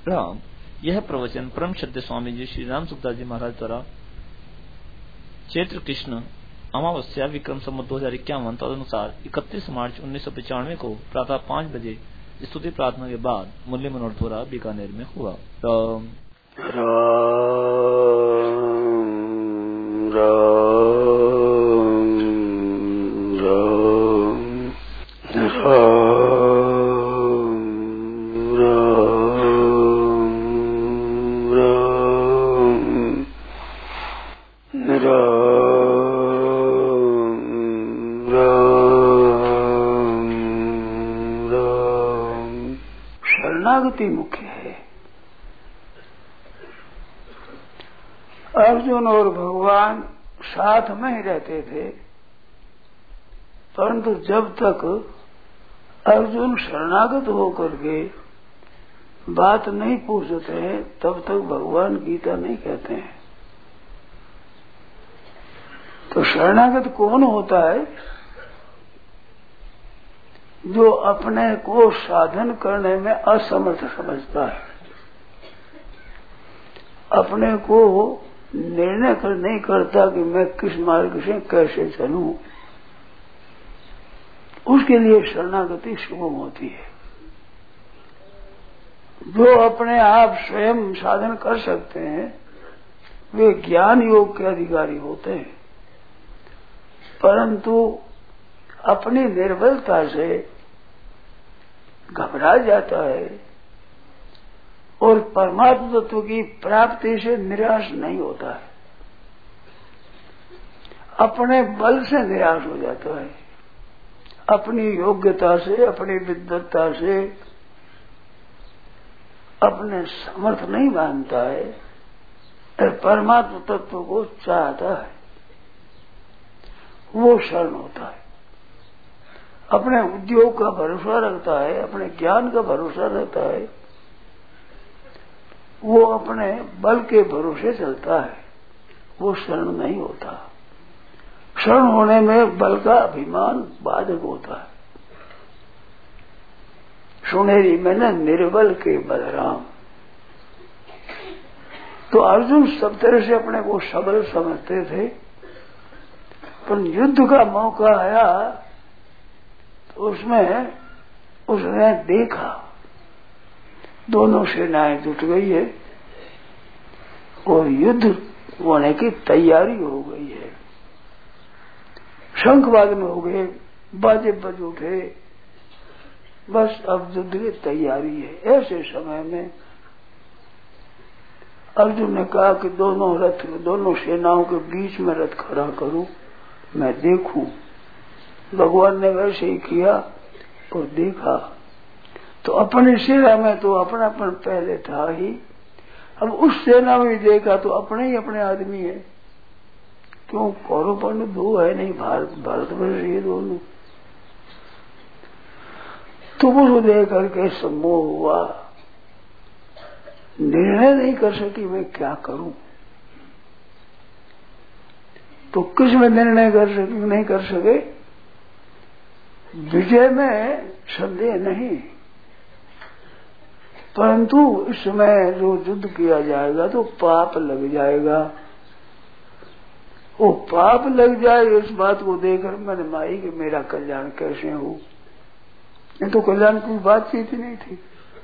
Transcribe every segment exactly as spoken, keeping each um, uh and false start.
राम। यह प्रवचन परम श्रद्धेय स्वामी जी श्री राम सुखदास जी महाराज द्वारा चैत्र कृष्ण अमावस्या विक्रम संवत दो हजार इक्यावन तदनुसार इकतीस मार्च उन्नीस सौ पचानवे को प्रातः पाँच बजे स्तुति प्रार्थना के बाद मुरली मनोहर द्वारा बीकानेर में हुआ। राम राम राम शरणागति मुख्य है। अर्जुन और भगवान साथ में ही रहते थे, परंतु जब तक अर्जुन शरणागत होकर के बात नहीं पूछते हैं तब तक भगवान गीता नहीं कहते हैं। तो शरणागत कौन होता है? जो अपने को साधन करने में असमर्थ समझता है, अपने को निर्णय कर नहीं करता कि मैं किस मार्ग से कैसे चलूं, उसके लिए शरणागति सुगम होती है। जो अपने आप स्वयं साधन कर सकते हैं वे ज्ञान योग के अधिकारी होते हैं, परंतु अपनी निर्बलता से घबरा जाता है और परमात्म तत्व की प्राप्ति से निराश नहीं होता है, अपने बल से निराश हो जाता है, अपनी योग्यता से, अपनी विद्वत्ता से अपने समर्थ नहीं मानता है और परमात्म तत्व को चाहता है, वो शरण होता है। अपने उद्योग का भरोसा रखता है, अपने ज्ञान का भरोसा रखता है, वो अपने बल के भरोसे चलता है, वो शरण नहीं होता। शरण होने में बल का अभिमान बाधक होता है। सुनेरी मैंने निर्बल के बलराम। तो अर्जुन सब तरह से अपने को सबल समझते थे, पर युद्ध का मौका आया तो उसमें उसने देखा दोनों सेनाएं जुट गई है और युद्ध होने की तैयारी हो गई है। शंखवादन हो गए, बाजे बज उठे, बस अब युद्ध की तैयारी है। ऐसे समय में अर्जुन ने कहा कि दोनों रथ, दोनों सेनाओं के बीच में रथ खड़ा करूं, मैं देखूं। भगवान ने वैसे ही किया और देखा तो अपनी सेना में तो अपनापन पहले था ही, अब उस सेना में देखा तो अपने ही अपने आदमी है। क्यों? कौरव पांडव दो है नहीं, भारत भारतवर्ष ये दोनों। तो वो देख करके सम्मोह हुआ, निर्णय नहीं कर सकी मैं क्या करूं। तो किस में निर्णय कर सके नहीं कर सके? विजय में संदेह नहीं, परंतु इस समय जो युद्ध किया जाएगा तो पाप लग जाएगा। वो पाप लग जाए इस बात को देखकर मैंने माई कि मेरा कल्याण कैसे हो। ये तो कल्याण की बातचीत ही नहीं थी,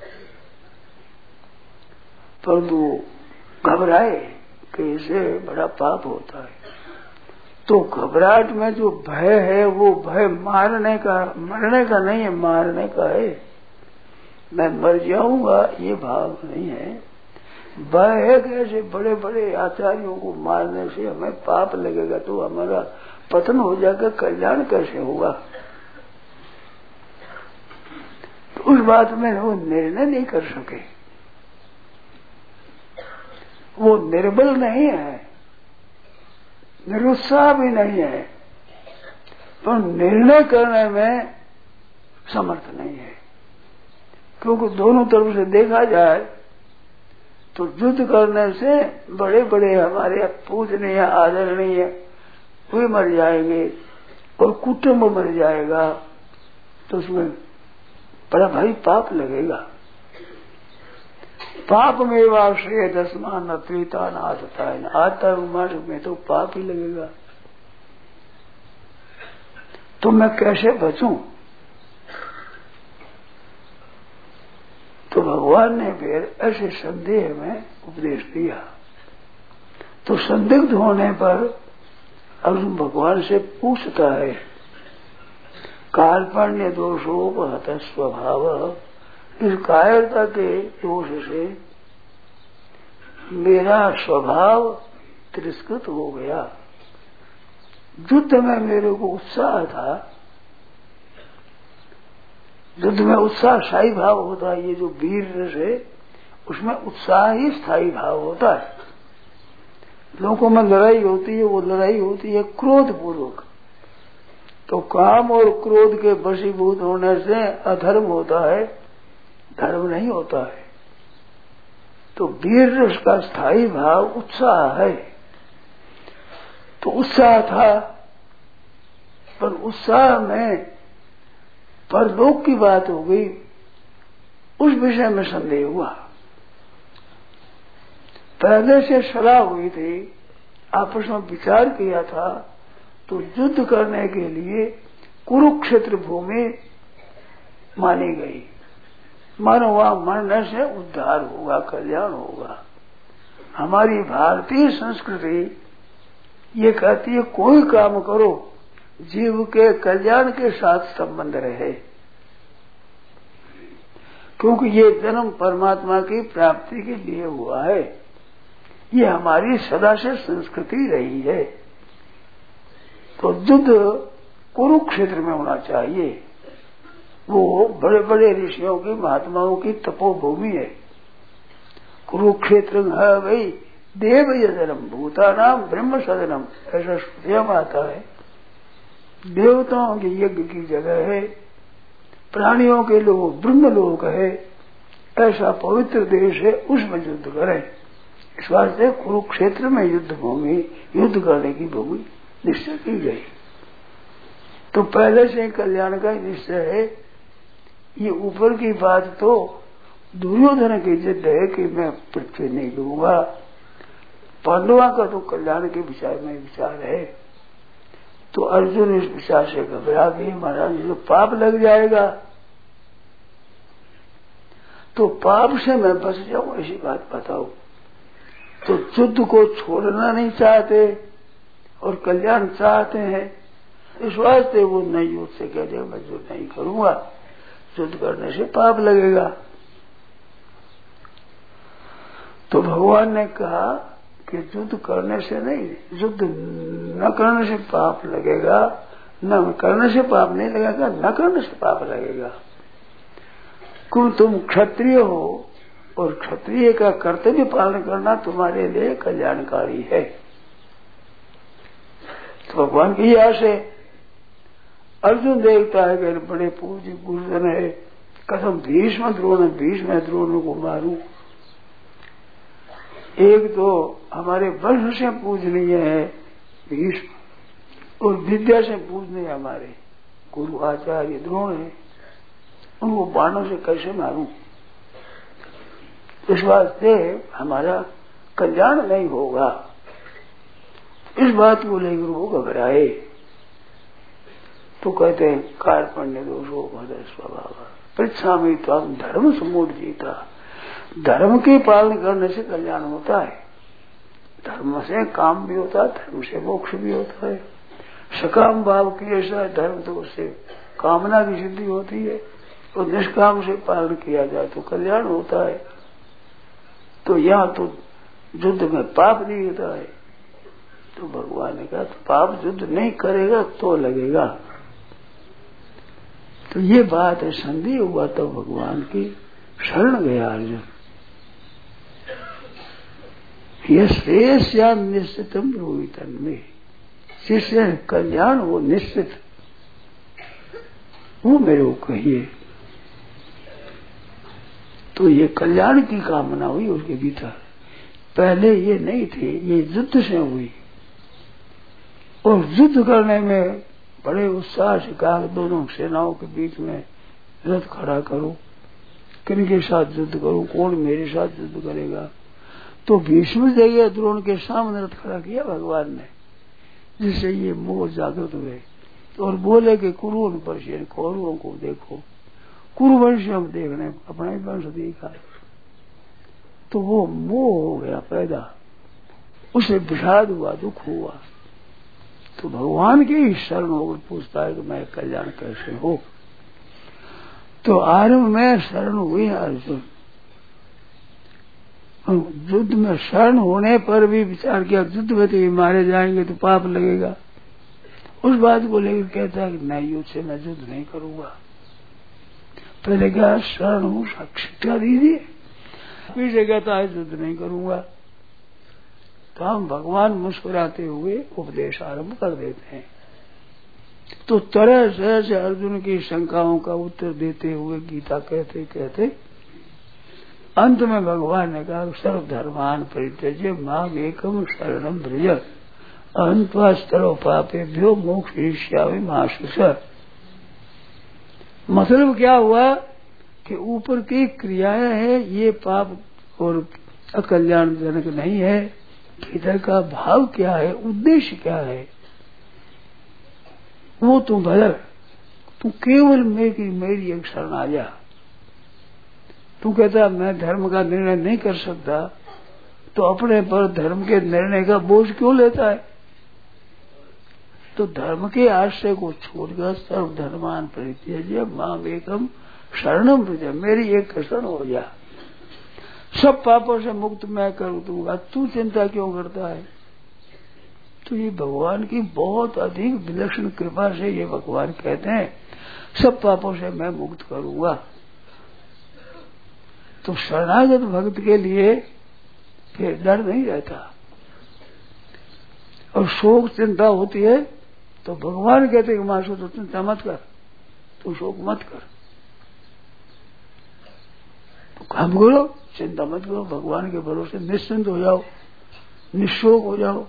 परंतु घबराए कि इसे बड़ा पाप होता है। तो घबराहट में जो भय है वो भय मारने का, मरने का नहीं है, मारने का है। मैं मर जाऊंगा ये भाव नहीं है। भय है कि ऐसे बड़े बड़े आचार्यों को मारने से हमें पाप लगेगा तो हमारा पतन हो जाएगा, कल्याण कैसे होगा। तो उस बात में वो निर्णय नहीं कर सके। वो निर्बल नहीं है, निरुत्साह भी नहीं है, पर निर्णय करने में समर्थ नहीं है। क्योंकि दोनों तरफ से देखा जाए तो युद्ध करने से बड़े बड़े हमारे पूजनीय आदरणीय वे मर जाएंगे और कुटुंब मर जाएगा, तो उसमें बड़ा भारी पाप लगेगा। पाप में वाश्रय दसमान अत्रिता न आता है, आता मार्ग में तो पाप ही लगेगा। तो मैं कैसे बचूं? तो भगवान ने फिर ऐसे संदेह में उपदेश दिया। तो संदिग्ध होने पर अर्जुन भगवान से पूछता है, कार्पण्य दोषोपहत स्वभाव, इस कायरता के दोष से मेरा स्वभाव तिरस्कृत हो गया। युद्ध में मेरे को उत्साह था, युद्ध में उत्साह स्थायी भाव होता है। ये जो वीर है उसमें उत्साह ही स्थायी भाव होता है। लोगों में लड़ाई होती है, वो लड़ाई होती है क्रोध पूर्वक। तो काम और क्रोध के वशीभूत होने से अधर्म होता है, धर्म नहीं होता है। तो वीर रस का स्थायी भाव उत्साह है। तो उत्साह था, पर उत्साह में परलोक की बात हो गई, उस विषय में संदेह हुआ। पहले से सलाह हुई थी, आपस में विचार किया था, तो युद्ध करने के लिए कुरुक्षेत्र भूमि मानी गई। मानो वहां मरने से उद्धार होगा, कल्याण होगा। हमारी भारतीय संस्कृति ये कहती है कोई काम करो जीव के कल्याण के साथ संबंध रहे, क्योंकि ये जन्म परमात्मा की प्राप्ति के लिए हुआ है। ये हमारी सदा से संस्कृति रही है। तो युद्ध कुरुक्षेत्र में होना चाहिए। वो बड़े बड़े ऋषियों की, महात्माओं की तपोभूमि है। कुरुक्षेत्र है भाई देव यजनम भूतानाम ब्रह्म सदनम, ऐसा श्रुतियां आता है। देवताओं के यज्ञ की जगह है, प्राणियों के लोग ब्रह्म लोक है। ऐसा पवित्र देश है, उसमें युद्ध करें। इस वास्ते कुरुक्षेत्र में युद्ध भूमि, युद्ध करने की भूमि निश्चय की गई। तो पहले से कल्याण का निश्चय है। ये ऊपर की बात तो दुर्योधन की जिद है कि मैं पृथ्वी नहीं लूंगा। पांडवा का तो कल्याण के विचार में विचार है। तो अर्जुन इस विचार से घबरा गए, महाराज जो पाप लग जाएगा, तो पाप से मैं बच जाऊं, ऐसी बात बताओ। तो युद्ध को छोड़ना नहीं चाहते और कल्याण चाहते हैं। इस वास्ते वो नहीं युद्ध से कह दे मैं युद्ध नहीं करूंगा, युद्ध करने से पाप लगेगा। तो भगवान ने कहा कि युद्ध करने से नहीं, युद्ध न करने से पाप लगेगा, न करने से पाप नहीं लगेगा, न करने से पाप लगेगा। क्यों तुम क्षत्रिय हो और क्षत्रिय का कर्तव्य पालन करना तुम्हारे लिए कल्याणकारी है। तो भगवान की आस है। अर्जुन देखता है कि बड़े पूज्य गुरुजन है, कसम भीष्म द्रोण भीष्म द्रोण को मारूं। एक तो हमारे वंश से पूजनीय है भीष्म, और विद्या से पूजनीय हमारे गुरु आचार्य द्रोण है। उनको बाणों से कैसे मारूं? इस वास्ते हमारा कल्याण नहीं होगा। इस बात को लेकर वो घबराए। तो कहते हैं कार्पण्य दोषो भद स्वभाव परीक्षा में तो हम धर्म समूढ़ जीता। धर्म के पालन करने से कल्याण होता है। धर्म से काम भी होता है, धर्म से मोक्ष भी होता है। सकाम भाव की ऐसा धर्म तो उससे कामना की सिद्धि होती है, और निष्काम से पालन किया जाए तो कल्याण होता है। तो यहाँ तो युद्ध में पाप नहीं होता है। तो भगवान ने कहा तो पाप युद्ध नहीं करेगा तो लगेगा। तो ये बात है, संदेह हुआ तो भगवान की शरण गया अर्जुन। यह श्रेयस्या निश्चितम रोहितन में, शिष्य कल्याण वो निश्चित, वो मेरे को कहिए। तो ये कल्याण की कामना हुई उसके भीतर। पहले ये नहीं थे, ये युद्ध से हुई। और युद्ध करने में बड़े उत्साह से कहा दोनों सेनाओं के बीच में रथ खड़ा करो, किनके साथ युद्ध करूं, कौन मेरे साथ युद्ध करेगा। तो भीष्म जगह द्रोण के सामने रथ खड़ा किया भगवान ने, जिससे ये मोह जागृत हुए और बोले कि कुरुन पर कौरवों को देखो, कुरुवंश हम देखने अपना ही वंश देखा। तो वो मोह हो गया पैदा, उसे विषाद हुआ, दुख हुआ। तो भगवान के ही शरण होकर पूछता है कि मैं कल्याण कैसे हो। तो आरंभ में शरण हुई अर्जुन, युद्ध में शरण होने पर भी विचार किया युद्ध में तो ये मारे जाएंगे तो पाप लगेगा। उस बात को लेकर कहता है कि नहीं, युद्ध से मैं युद्ध नहीं करूंगा। पहले क्या शरण हूं, शिक्षा दीजिए, पीछे कहता है युद्ध नहीं करूंगा। तो हम भगवान मुस्कुराते हुए उपदेश आरंभ कर देते हैं। तो तरह तरह से अर्जुन की शंकाओं का उत्तर देते हुए गीता कहते कहते अंत में भगवान ने कहा सर्वधर्मान परित्यज्य माम एकम शरणम व्रज अहंत्वा स्तरो पापेभ्यो मोक्षयिष्यामि मा शुचः। मतलब क्या हुआ कि ऊपर की क्रियाएं हैं ये पाप और अकल्याणजनक नहीं है। भीतर का भाव क्या है, उद्देश्य क्या है, वो तू बदल। तू केवल मेरी मेरी एक शरण आ जा। तू कहता मैं धर्म का निर्णय नहीं कर सकता, तो अपने पर धर्म के निर्णय का बोझ क्यों लेता है। तो धर्म के आश्रय को छोड़कर सर्वधर्मान परित्यज्य माम एकम शरणम व्रज, मेरी एक शरण हो जा, सब पापों से मुक्त मैं कर दूंगा, तू चिंता क्यों करता है। तो ये भगवान की बहुत अधिक विलक्षण कृपा से ये भगवान कहते हैं सब पापों से मैं मुक्त करूंगा। तो शरणागत भक्त के लिए फिर डर नहीं रहता और शोक चिंता होती है तो भगवान कहते हैं कि मासो तो चिंता मत कर, तू शोक मत कर, तो काम करो, चिंता मत करो, भगवान के भरोसे निश्चिंत हो जाओ, निशोक हो जाओ,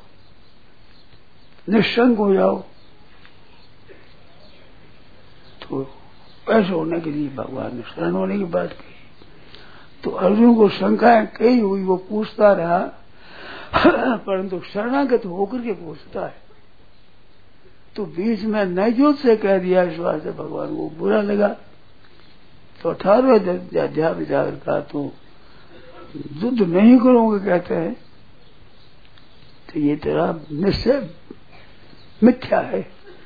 निशंक हो जाओ। तो ऐसे होने के लिए भगवान ने शरण होने की बात की। तो अर्जुन को शंकाएं कई हुई, वो पूछता रहा परंतु शरणागत होकर के पूछता है। तो बीच में नैजोत से कह दिया, इस बात से भगवान को बुरा लगा। तो अठारहवें अध्याय विचार का तो युद्ध नहीं करोगे कहते हैं, तो ये तेरा निश्चय मिथ्या है,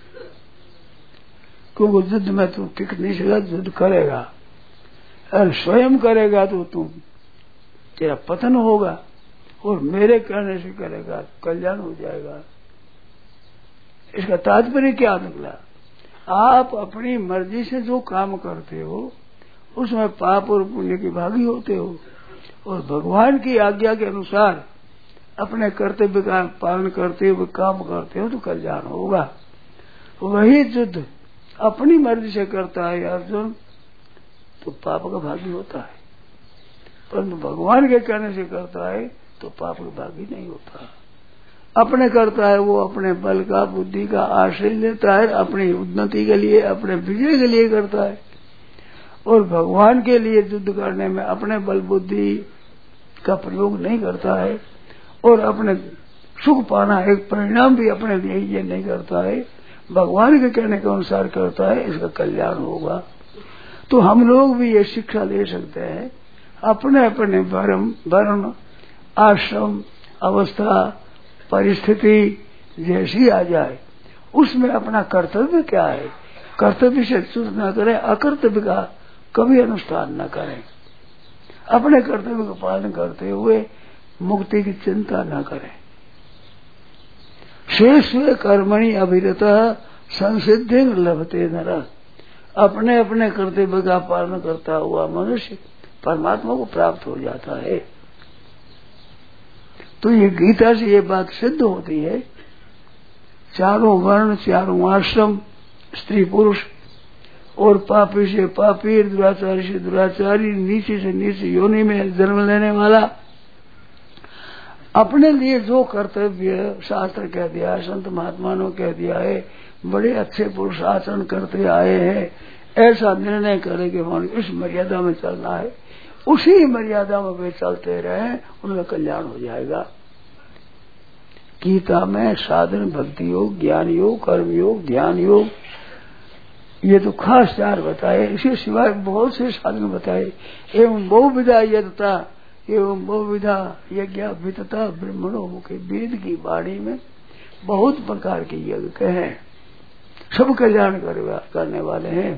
क्योंकि युद्ध में तू टिक नहीं सकता, युद्ध करेगा और स्वयं करेगा तो तू तेरा पतन होगा, और मेरे कहने से करेगा कल्याण हो जाएगा। इसका तात्पर्य क्या निकला, आप अपनी मर्जी से जो काम करते हो उसमें पाप और पुण्य की भागी होते हो, और भगवान की आज्ञा के अनुसार अपने कर्तव्य का पालन करते हुए काम करते हो तो कल्याण होगा। वही युद्ध अपनी मर्जी से करता है अर्जुन तो पाप का भागी होता है, परंतु भगवान के कहने से करता है तो पाप का भागी नहीं होता। अपने करता है वो अपने बल का बुद्धि का आश्रय लेता है, अपनी उन्नति के लिए अपने विजय के लिए करता है, और भगवान के लिए युद्ध करने में अपने बल बुद्धि का प्रयोग नहीं करता है, और अपने सुख पाना एक परिणाम भी अपने लिए ये नहीं करता है, भगवान के कहने के अनुसार करता है, इसका कल्याण होगा। तो हम लोग भी ये शिक्षा ले सकते हैं, अपने अपने वर्ण वर्ण आश्रम अवस्था परिस्थिति जैसी आ जाए उसमें अपना कर्तव्य क्या है, कर्तव्य से च्युत न करें, अकर्तव्य का कभी अनुष्ठान न करें, अपने कर्तव्य का पालन करते हुए मुक्ति की चिंता न करें। शेष कर्मणि अभिरतः संसिद्धि लभते नरः, अपने अपने कर्तव्य का पालन करता हुआ मनुष्य परमात्मा को प्राप्त हो जाता है। तो ये गीता से ये बात सिद्ध होती है, चारों वर्ण चारों आश्रम स्त्री पुरुष और पापी से पापी दुराचारी से दुराचारी नीचे से नीचे योनि में जन्म लेने वाला अपने लिए जो कर्तव्य शास्त्र कह दिया है, संत महात्मा ने कह दिया है, बड़े अच्छे पुरुष आचरण करते आए हैं, ऐसा निर्णय करे कि इस मर्यादा में चलना है, उसी मर्यादा में वे चलते रहे, उनका कल्याण हो जाएगा। गीता में साधन भक्ति योग, ज्ञान योग, कर्म योग, ध्यान योग, ये तो खास चार बताए। इसी सिवाय बहुत से साधन बताए। एवं बहुविधा यज्ञता एवं बहुविधा यज्ञाभितता ब्रह्मणों मुखे, वेद की वाणी में बहुत प्रकार के यज्ञ कहे, सब कल्याण करने वाले हैं।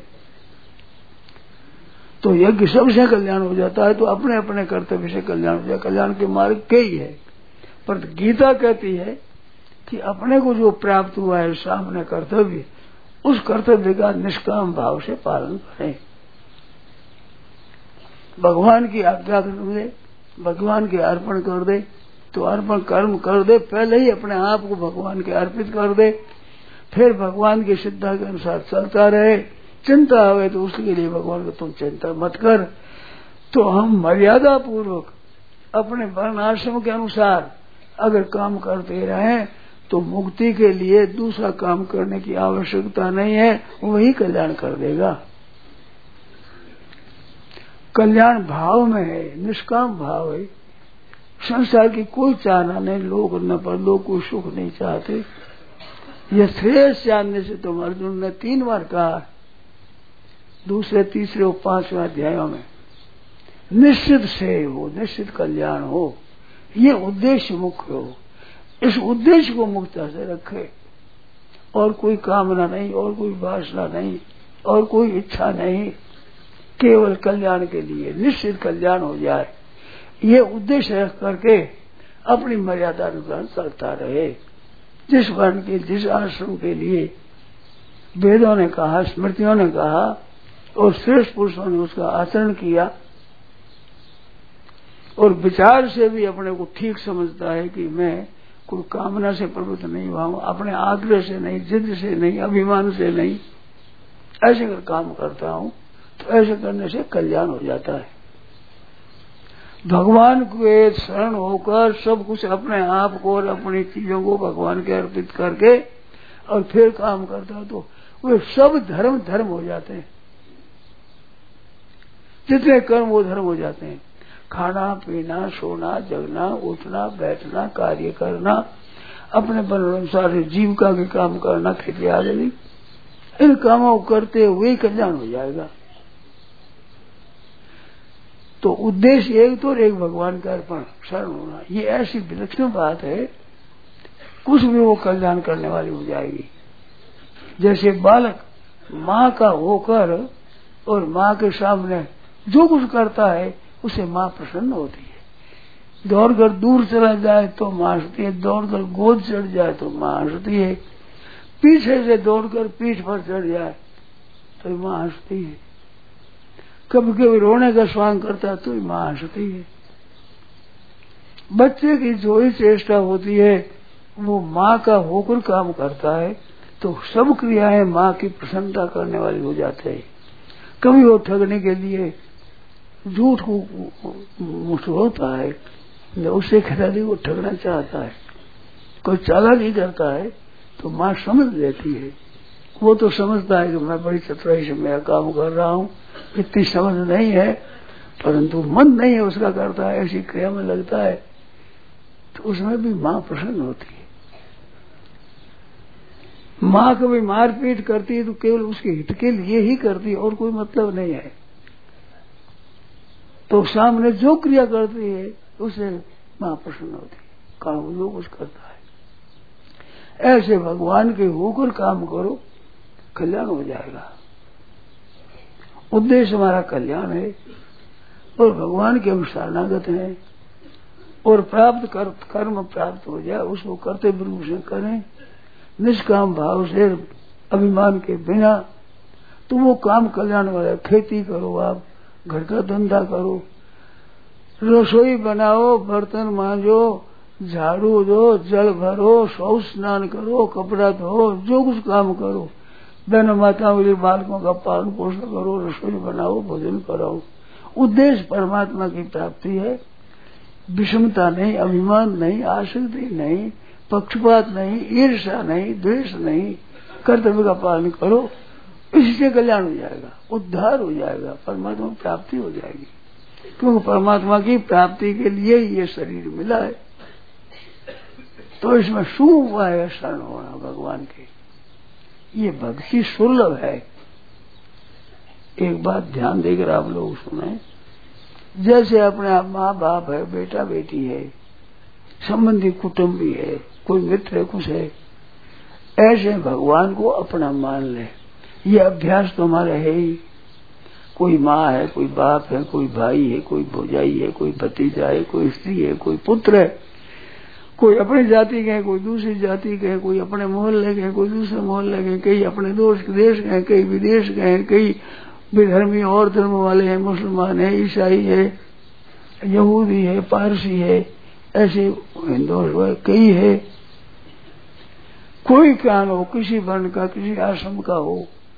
तो यज्ञ सबसे कल्याण हो जाता है, तो अपने अपने कर्तव्य से कल्याण हो जाए। कल्याण के मार्ग कई है, पर गीता कहती है कि अपने को जो प्राप्त हुआ है सामने कर्तव्य, उस कर्तव्य का निष्काम भाव से पालन करें। भगवान की आज्ञा कर दे, भगवान के अर्पण कर दे, तो अर्पण कर्म कर दे, पहले ही अपने आप को भगवान के अर्पित कर दे, फिर भगवान की सिद्धा के अनुसार चलता रहे। चिंता आवे तो उसके लिए भगवान को तुम चिंता मत कर। तो हम मर्यादा पूर्वक अपने वर्ण आश्रम के अनुसार अगर काम करते रहें तो मुक्ति के लिए दूसरा काम करने की आवश्यकता नहीं है, वही कल्याण कर देगा। कल्याण भाव में है, निष्काम भाव है। संसार की कोई चाहना नहीं, लोग न पर लोग कोई सुख नहीं चाहते। यह श्रेष्ठ जानने से तुम अर्जुन ने तीन बार कहा, दूसरे तीसरे और पांचवें अध्यायों में, निश्चित से हो, निश्चित कल्याण हो, ये उद्देश्य मुख्य हो। इस उद्देश्य को मुक्ता से रखे, और कोई कामना नहीं, और कोई वासना नहीं, और कोई इच्छा नहीं, केवल कल्याण के लिए निश्चित कल्याण हो जाए, ये उद्देश्य रख करके अपनी मर्यादा अनुसार चलता रहे। जिस वर्ण के, जिस आश्रम के लिए वेदों ने कहा, स्मृतियों ने कहा और श्रेष्ठ पुरुषों ने उसका आचरण किया, और विचार से भी अपने को ठीक समझता है कि मैं कोई कामना से प्रवृत्त नहीं हुआ हूं, अपने आग्रह से नहीं, जिद से नहीं, अभिमान से नहीं, ऐसे कर काम करता हूं, तो ऐसे करने से कल्याण हो जाता है। भगवान के शरण होकर सब कुछ अपने आप को और अपनी चीजों को भगवान के अर्पित करके और फिर काम करता है, तो वे सब धर्म धर्म हो जाते हैं। जितने कर्म वो धर्म हो जाते हैं। खाना पीना, सोना, जगना, उठना, बैठना, कार्य करना, अपने अनुसार जीविका के काम करना, खेती आदि, इन कामों को करते हुए कल्याण हो जाएगा। तो उद्देश्य एक तो एक भगवान का अर्पण शरण होना, ये ऐसी विलक्षण बात है, कुछ भी वो कल्याण करने वाली हो जाएगी। जैसे बालक माँ का होकर और माँ के सामने जो कुछ करता है उसे माँ प्रसन्न होती है। दौड़कर दूर चला जाए तो माँ हंसती है, दौड़कर गोद चढ़ जाए तो माँ हंसती है, पीछे से दौड़कर पीठ पर चढ़ जाए तो माँ हंसती है, कभी कभी रोने का स्वांग करता है तो माँ हंसती है। बच्चे की जो ही चेष्टा होती है वो माँ का होकर काम करता है, तो सब क्रियाएं माँ की प्रसन्नता करने वाली हो जाते हैं। कभी वो ठगने के लिए झूठ को मुठभोता है, उससे कहता नहीं, वो ठगना चाहता है। कोई चालाकी करता है तो माँ समझ लेती है, वो तो समझता है कि मैं बड़ी चतुराई से मैं काम कर रहा हूँ, इतनी समझ नहीं है, परंतु मन नहीं है उसका, करता है, ऐसी क्रिया में लगता है, तो उसमें भी माँ प्रसन्न होती है। माँ कभी मारपीट करती है तो केवल उसके हित के लिए ही करती है, और कोई मतलब नहीं है। तो सामने जो क्रिया करती है उसे माँ प्रसन्न होती है, काम जो कुछ करता है। ऐसे भगवान के होकर काम करो, कल्याण हो जाएगा। उद्देश्य हमारा कल्याण है, और भगवान के हम शरणागत हैं, और प्राप्त कर, कर्म प्राप्त हो जाए उसको कर्तव्य रूप से करें, निष्काम भाव से, अभिमान के बिना, तो वो काम कल्याण वाला। खेती करो, आप घर का धंधा करो, रसोई बनाओ, बर्तन मांजो, झाड़ू दो, जल भरो, शौच स्नान करो, कपड़ा धो, जो कुछ काम करो, बहन माताओं के लिए बालकों का पालन पोषण करो, रसोई बनाओ, भोजन कराओ। उद्देश्य परमात्मा की प्राप्ति है, विषमता नहीं, अभिमान नहीं, आसक्ति नहीं, पक्षपात नहीं, ईर्ष्या नहीं, द्वेष नहीं, कर्तव्य का पालन करो, इससे कल्याण हो जाएगा, उद्धार हो जाएगा, परमात्मा प्राप्ति हो जाएगी। क्योंकि परमात्मा की प्राप्ति के लिए ये शरीर मिला है। तो इसमें शुभ उपाय है शरण होना भगवान के। ये भक्ति सुलभ है। एक बात ध्यान देकर आप लोग सुने, जैसे अपने आप माँ बाप है, बेटा बेटी है, संबंधी कुटुंबी है, कोई मित्र है, कुछ है, ऐसे भगवान को अपना मान ले। ये अभ्यास तो हमारा है ही। कोई माँ है, कोई बाप है, कोई भाई है, कोई भौजाई है, कोई भतीजा है, कोई स्त्री है, कोई पुत्र है, कोई अपनी जाति के हैं, कोई दूसरी जाति के हैं, कोई अपने मोहल्ले के हैं, कोई दूसरे मोहल्ले के हैं, कई अपने दोस्त देश के हैं, कई विदेश के हैं, कई विधर्मी और धर्म वाले हैं, मुसलमान है, ईसाई है, यहूदी है, पारसी है, ऐसे हिंदू कई है। कोई कान हो, किसी वर्ण का, किसी आश्रम का हो,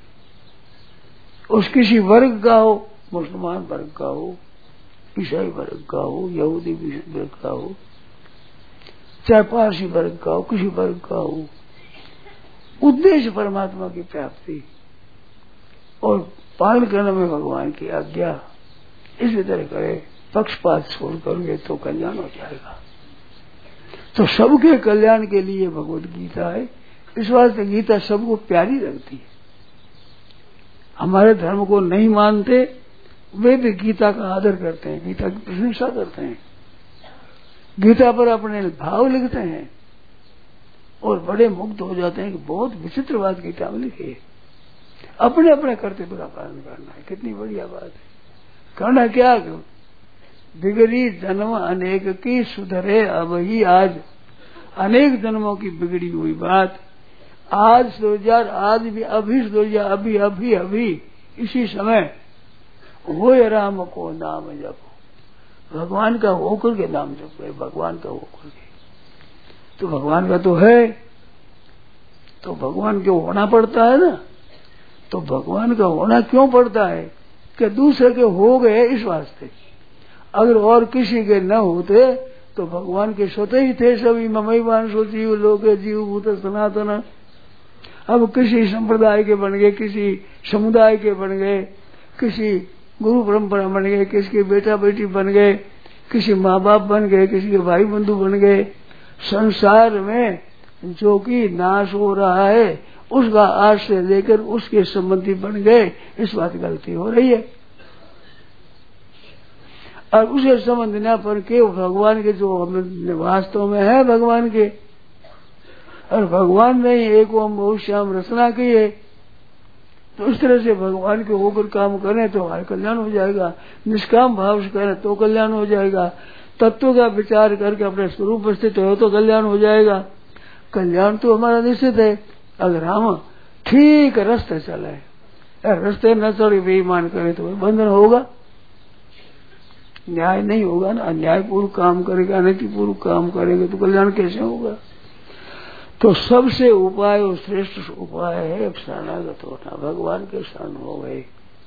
उस किसी वर्ग का हो, मुसलमान वर्ग का हो, ईसाई वर्ग का हो, यहूदी वर्ग का हो, चाहे पारसी वर्ग का हो, किसी वर्ग का हो, उद्देश्य परमात्मा की प्राप्ति और पालन करने में भगवान की आज्ञा, इसी तरह करे, पक्षपात छोड़ करोगे तो कल्याण हो जाएगा। तो सबके कल्याण के लिए भगवत गीता है। इस वास्ते गीता सबको प्यारी लगती है। हमारे धर्म को नहीं मानते वे भी गीता का आदर करते हैं, गीता की प्रशंसा करते हैं, गीता पर अपने भाव लिखते हैं और बड़े मुग्ध हो जाते हैं कि बहुत विचित्र बात गीता में लिखी है। अपने अपने कर्तव्य का पालन करना है, कितनी बढ़िया बात है। करना क्या, बिगड़ी जन्म अनेक की सुधरे अब ही आज। अनेक जन्मों की बिगड़ी हुई बात आज सोचा, आज भी अभी सोचा, अभी अभी अभी इसी समय वो राम को नाम जपो। भगवान का होकर के नाम जपो, भगवान का होकर के। तो भगवान का तो है, तो भगवान क्यों होना पड़ता है ना। तो भगवान का होना क्यों पड़ता है कि दूसरे के हो गए इस वास्ते। अगर और किसी के न होते तो भगवान के स्वतः ही थे सभी। ममई वांशो जीव लोग जीव भूत सनातन। अब किसी संप्रदाय के बन गए, किसी समुदाय के बन गए, किसी गुरु परंपरा बन गए, किसी के बेटा बेटी बन गए, किसी माँ बाप बन गए, किसी के भाई बंधु बन गए। संसार में जो कि नाश हो रहा है उसका आश्रय लेकर उसके संबंधी बन गए, इस बात गलती हो रही है। और उसे संबंध न पर के भगवान के जो हम वास्तव में है भगवान के, और भगवान ने एक ओम बहुत श्याम रचना की है। तो इस तरह से भगवान के होकर काम करें तो हमारा कल्याण हो जाएगा। निष्काम भाव से करें तो कल्याण हो जाएगा। तत्व का विचार करके अपने स्वरूप स्थित हो तो कल्याण हो जाएगा। कल्याण तो हमारा निश्चित है अगर हम ठीक रास्ते चले। रास्ते न चले बेईमान करें तो बंधन होगा, न्याय नहीं होगा ना। अन्यायपूर्वक काम करेगा, अनैतिकपूर्वक काम करेंगे तो कल्याण कैसे होगा। तो सबसे उपाय और श्रेष्ठ उपाय है शरणागत होना, भगवान के शरण हो गए।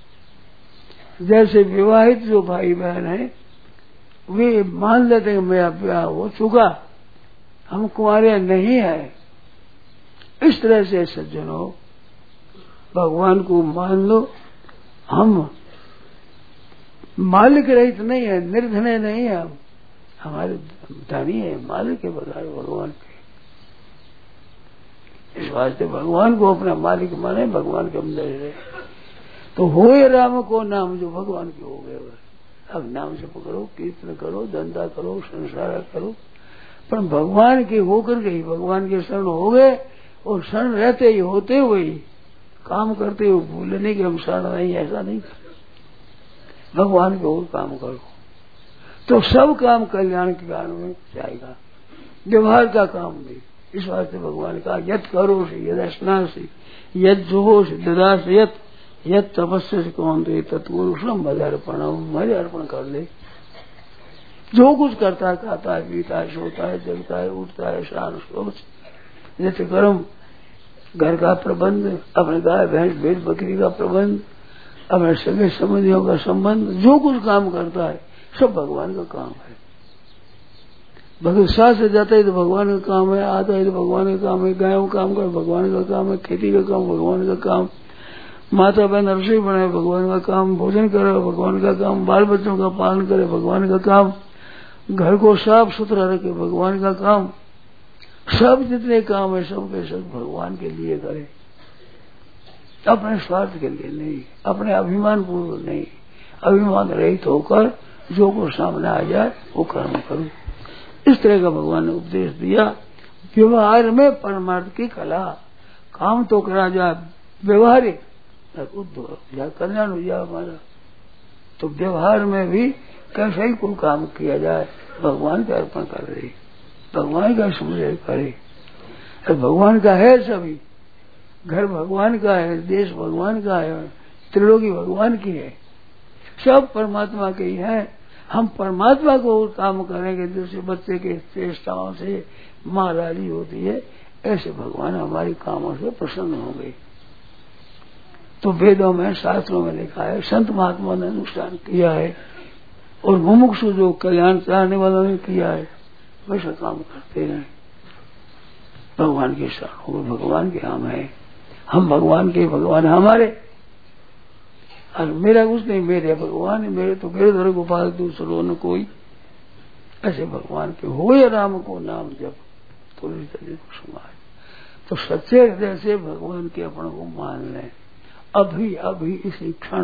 जैसे विवाहित जो भाई बहन है वे मान लेते हैं मेरा ब्याह हो चुका, हम कुंवारे नहीं है। इस तरह से सज्जनों भगवान को मान लो। हम मालिक रहित नहीं है, निर्धने नहीं है, हम हमारे धनी है, मालिक के बगैर भगवान के। इस वास्ते भगवान को अपना मालिक माने, भगवान के अंदर रहे तो होए राम को नाम जो भगवान के हो गए। अब नाम से पकड़ो, कीर्तन करो, धंधा करो, संसार करो, पर भगवान के होकर के ही भगवान के शरण हो गए। और शरण रहते ही होते हुए ही काम करते हुए भूले नहीं कि हम शरण नहीं, ऐसा नहीं। भगवान के और काम करो तो सब काम कल्याण के कारण में जाएगा, व्यवहार का काम भी। इस वास्ते भगवान का यत करो से यदस्नासी यद जोहो से ददास यत यद तपस्या से कौन तो ये तत्पुरुषम मद अर्पण, मद अर्पण कर ले। जो कुछ करता है, खाता है, पीता है, सोता है, जलता है, उठता है, शान सोच नित्य कर्म, घर का प्रबंध, अपने गाय भैंस भेड़ बकरी का प्रबंध, अपने सगे संबंधियों का संबंध, जो कुछ काम करता है सब भगवान का काम है। भगवत साथ से जाता है तो भगवान का काम है, आता है तो भगवान का काम है, गायों का काम कर भगवान का काम है, खेती का काम भगवान का काम, माता बहन रसोई बनाए भगवान का काम, भोजन करे भगवान का काम, बाल बच्चों का पालन करे भगवान का काम, घर को साफ सुथरा रखे भगवान का काम, सब जितने काम है सब के सब भगवान के लिए करे, अपने स्वार्थ के लिए नहीं, अपने अभिमान पूर्वक नहीं, अभिमान रहित होकर जो को सामने आ जाए वो कर्म करो। इस तरह का भगवान ने उपदेश दिया। व्यवहार में परमार्थ की कला, काम तो करा जाए व्यवहारिक या कल्याण हो जाए हमारा, तो व्यवहार में भी कैसे ही कोई काम किया जाए भगवान का अर्पण कर रही, भगवान का स्मरण करे। भगवान का है सभी, घर भगवान का है, देश भगवान का है, त्रिलोकी भगवान की है, सब परमात्मा के ही है। हम परमात्मा को काम करेंगे दूसरे बच्चे के चेष्टाओं से माँ राजी होती है, ऐसे भगवान हमारी कामों से प्रसन्न हो गए। तो वेदों में शास्त्रों में लिखा है, संत महात्मा ने अनुष्ठान किया है और मुमुक्षु जो कल्याण चाहने वालों ने किया है वैसा काम करते हैं। भगवान के शरण हो, भगवान के हम हैं, हम भगवान के, भगवान हमारे। और मेरा कुछ नहीं, मेरे भगवान है, मेरे तो मेरे धर गोपाल दूसरों न कोई, ऐसे भगवान के हो या राम को नाम जब तुलसी तले को समाए। तो सच्चे हृदय से भगवान के अपन को मान लें, अभी अभी इसी क्षण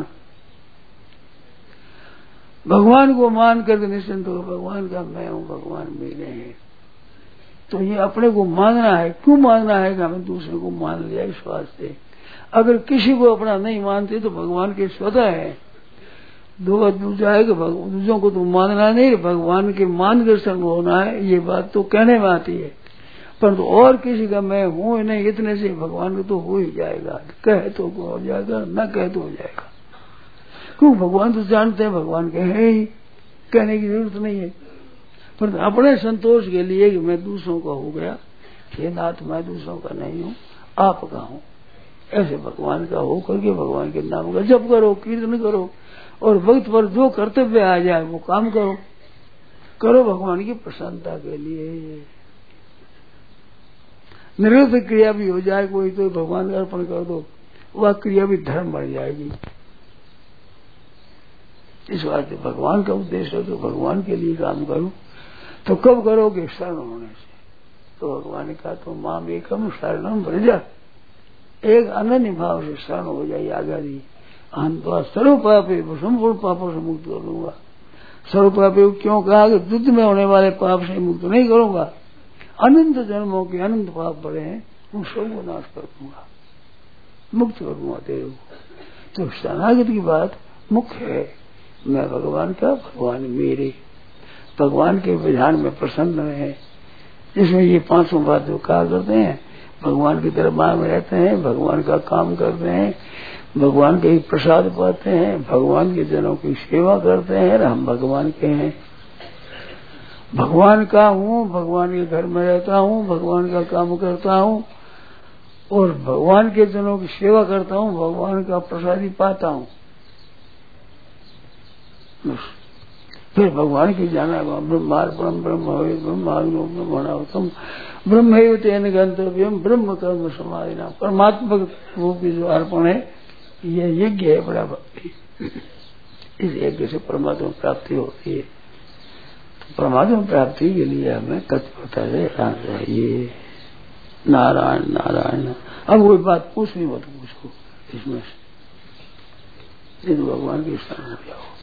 भगवान को मान करके निश्चिंत हो, भगवान का मैं हूँ, भगवान मेरे हैं। तो ये अपने को मानना है। क्यों मानना है कि हमें दूसरे को मान लिया इस वास्ते। अगर किसी को अपना नहीं मानते तो भगवान के स्वतः है। दो दूसरा है कि दूसरों को तो मानना नहीं, भगवान के मार्गदर्शन होना है, ये बात तो कहने में आती है। परंतु तो और किसी का मैं हूं नहीं, इतने से भगवान को तो हो ही जाएगा, कहे तो हो जाएगा, न कहे तो हो जाएगा। क्यों, भगवान तो जानते हैं भगवान के है ही, कहने की जरूरत नहीं है। परंतु अपने संतोष के लिए कि मैं दूसरों का हो गया, हे नाथ मैं दूसरों का नहीं हूँ, आपका हूँ, ऐसे भगवान का हो करके भगवान के नाम का जप करो, कीर्तन करो, और वक्त पर जो कर्तव्य आ जाए वो काम करो, करो भगवान की प्रसन्नता के लिए। निरंतर क्रिया भी हो जाए कोई तो भगवान का अर्पण कर दो, वह क्रिया भी धर्म बन जाएगी। इस वास्ते भगवान का उद्देश्य है तो भगवान के लिए काम करो। तो कब करोगे, शरण होने से। तो भगवान ने कहा तो माम एकम शरणम व्रज, एक अनन्य भाव से शरण हो जाइए आज्ञा दी। अहंता सर्व पापे संपूर्ण पापों से मुक्त कर दूंगा। सर्व पापे क्यों कहा कि युद्ध में होने वाले पाप से मुक्त नहीं करूंगा, अनंत जन्मों के अनंत पाप पड़े हैं उन सबको नाश कर दूंगा, मुक्त कर दूंगा तेरे को। तो शरणागत की बात मुख्य है। मैं भगवान का, भगवान मेरे, भगवान के विधान में प्रसन्न रहे। जिसमें ये पांचों बात जो कहा करते हैं, भगवान के दरबार में रहते हैं, भगवान का काम करते हैं, भगवान के प्रसाद पाते हैं, भगवान के जनों की सेवा करते हैं, हम भगवान के हैं। भगवान का हूँ, भगवान के घर में रहता हूँ, भगवान का काम करता हूँ और भगवान के जनों की सेवा करता हूँ, भगवान का प्रसादी पाता हूँ। फिर भगवान की जाना ब्रह्मार्पणम ब्रह्म ब्रह्माग्नो ब्रह्मणावतम ब्रह्म तेन गंतव्यम ब्रह्म कर्म समाधिना। परमात्मा रूप की जो अर्पण है ये यज्ञ है बड़ा भक्ति। इस यज्ञ से परमात्मा प्राप्ति होती है। तो परमात्मा प्राप्ति के लिए हमें तत्परता से रहना चाहिए। नारायण नारायण। अब कोई बात पूछनी मत पूछो इसमें से, भगवान की शरण हो जाओ।